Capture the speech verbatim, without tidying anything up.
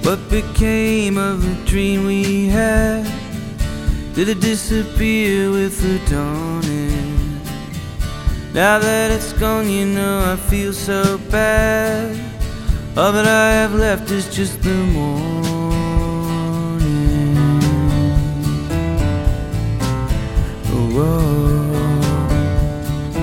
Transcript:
What became of the dream we had? Did it disappear with the dawning? Now that it's gone, you know I feel so bad. All that I have left is just the morning.